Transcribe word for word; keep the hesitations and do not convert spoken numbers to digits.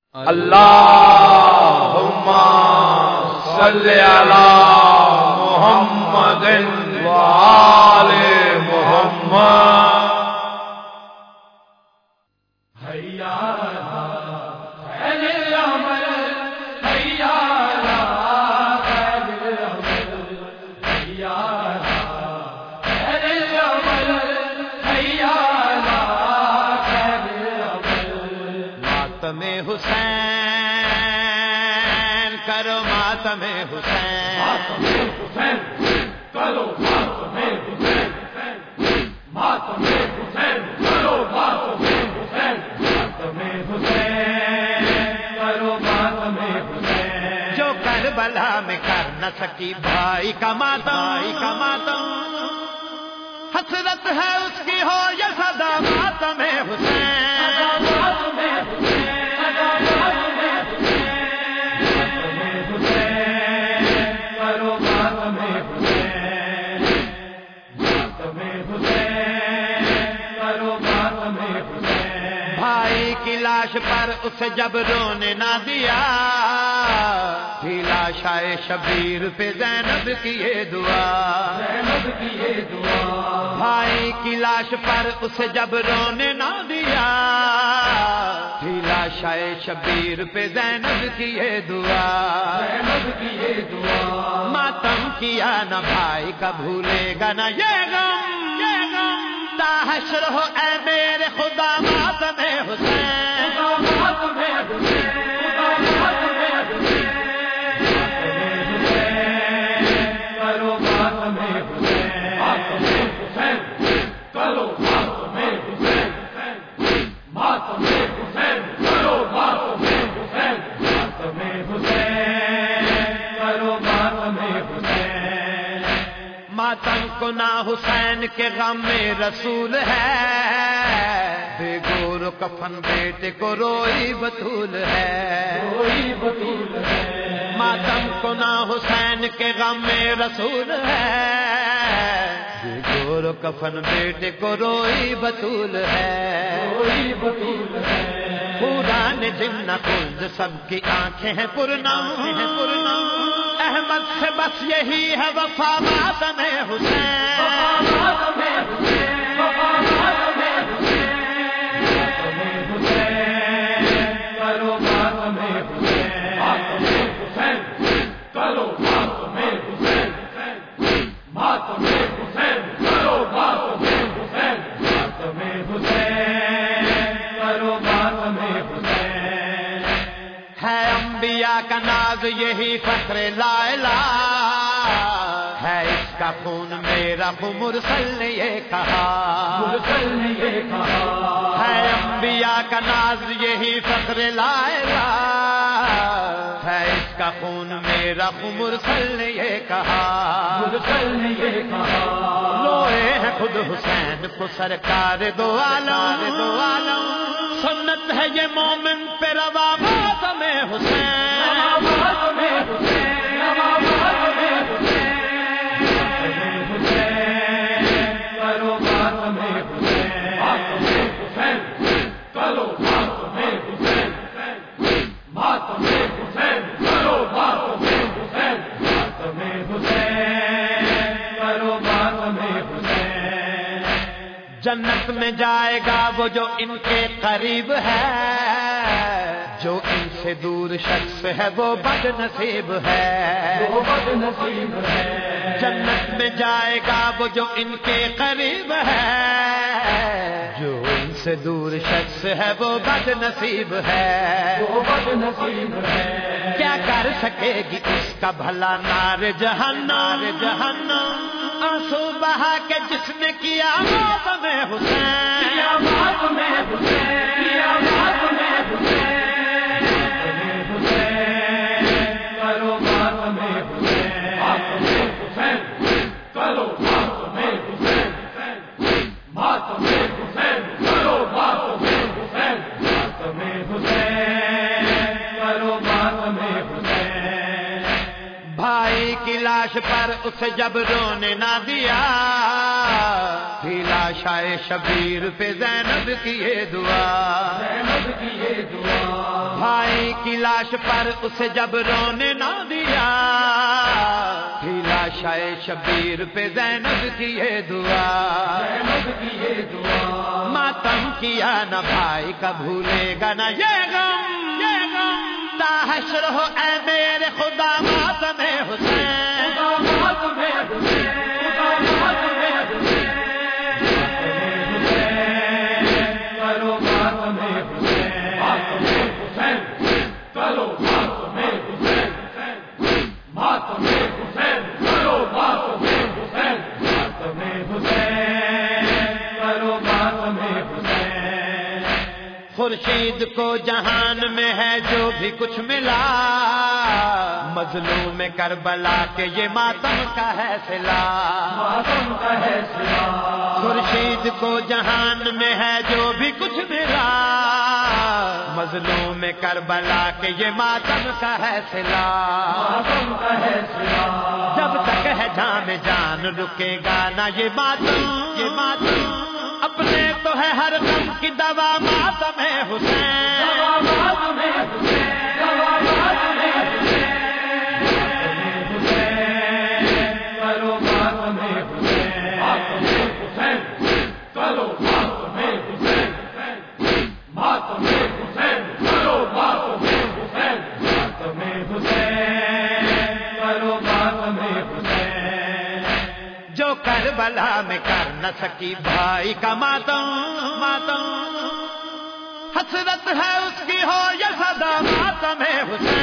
اللہم صلی علی محمد و آل محمد. ماتم حسین کرو ماتم حسین، ماتم حسین کرو ماتم حسین، ماتم حسین کرو ماتم حسین، ماتم حسین کرو ماتم حسین. جو کربلا میں کر نہ سکی بھائی کا ماتم، بھائی کا ماتم حسرت ہے اس کی ہو یا صدا ماتم حسین. بھائی کی لاش پر اسے جب رونے نہ دیا، تھی لاشائے شبیر پہ زینب کی یہ دعا، زینب کی یہ دعا. بھائی کی لاش پر اسے جب رونے نہ دیا، تھی لاشائے شبیر پہ زینب کی یہ دعا، زینب کی یہ دعا. ماتم کیا نہ بھائی کا بھولے گا نہ یہ غم، یہ غم تا حشر ہو اے میرے خدا ماتم حسین. ماتم حسین ماتم حسین کرو ماتم حسین، ماتم حسین کرو ماتم حسین، ماتم حسین کرو ماتم حسین، ماتم حسین کرو ماتم حسین. ماتم کو نہ حسین کے غم میں رسول ہے، بے گور و کفن بیٹے کو روئی بطول ہے، کوئی بطول ہے. ماتم کو نہ حسین کے غم میں رسول ہے، بے گور و کفن بیٹے کو روئی بطول ہے، کوئی بطول ہے. پوران جنہ خلد سب کی آنکھیں ہیں پرنم، ہیں پرنم احمد سے بس یہی ہے وفا ماتم حسین. ماتم حسین ماتم حسین کرو ماتم حسین، ماتم حسین کرو ماتم حسین، ماتم حسین کرو ماتم حسین، ماتم حسین کرو ماتم حسین. ہے انبیاء کا ناز یہی فخر لا الہ، ہے اس کا خون میرا خون مرسل نے یہ کہا، مرسل نے یہ کہا. ہے انبیاء کا ناز یہی فخر لا الہ، ہے اس کا خون میرا خون مرسل نے یہ کہا، مرسل نے یہ کہا. روئے ہیں خود حسین کو سرکار دو عالم، دو عالم سنت ہے یہ مومن پہ روا ماتم حسین. ماتم حسین ماتم حسین کرو ماتم حسین، ماتم حسین کرو ماتم حسین، ماتم حسین کرو ماتم حسین، ماتم حسین کرو ماتم حسین. جنت میں جائے گا وہ جو ان کے قریب ہے، جو ان سے دور شخص ہے وہ بد نصیب ہے، وہ بد نصیب ہے. جنت میں جائے گا وہ جو ان کے قریب ہے، جو ان سے دور شخص ہے وہ بد نصیب ہے، وہ بد نصیب ہے. کیا کر سکے گی اس کا بھلا نار جہنم، جہنم آنسو بہا کے جس نے کیا ماتم حسین. کیا ماتم حسین کیا ماتم حسین، حسین کرو ماتم حسین، ماتم حسین کرو ماتم حسین، ماتم حسین کرو ماتم حسین، ماتم حسین کرو ماتم حسین. بھائی کی لاش پر اسے جب رونے نہ دیا، تھی لاشائے شبیر پہ زینب کی یہ دعا، زینب کی یہ دعا. بھائی کی لاش پر اسے جب رونے نہ دیا، تھی لاشائے شبیر پہ زینب کی یہ دعا، ماتم کیا نہ بھائی کا بھولے گا نہ یہ غم، یہ غم تا حشر ہو اے میرے خدا ماتم حسین، ماتم حسین، ماتم حسین، کرو ماتم حسین، ماتم حسین، کرو ماتم حسین، ماتم حسین، کرو ماتم حسین، ماتم حسین، کرو ماتم حسین۔ خورشید کو جہان میں ہے جو بھی کچھ ملا، مظلوم کربلا کے یہ ماتم کا ہے صلہ، ماتم کا ہے صلہ۔ خورشید کو جہان میں ہے جو بھی کچھ ملا، مظلوم کربلا کے یہ ماتم کا ہے صلہ، ماتم کا ہے صلہ۔ جب تک ہے جان جان رکے گا نہ یہ ماتم، یہ ماتم اپنے تو ہے ہر غم کی دوا ماتم حسین، دوا ماتم حسین، دوا ماتم حسین، کرو ماتم حسین، ماتم حسین، کرو ماتم حسین، ماتم حسین، کرو ماتم حسین، ماتم حسین، کرو ماتم حسین۔ جو کربلا میں کر نہ سکی بھائی کا ماتم، ماتم حسرت ہے اس کی ہو یا صدا ماتم حسین۔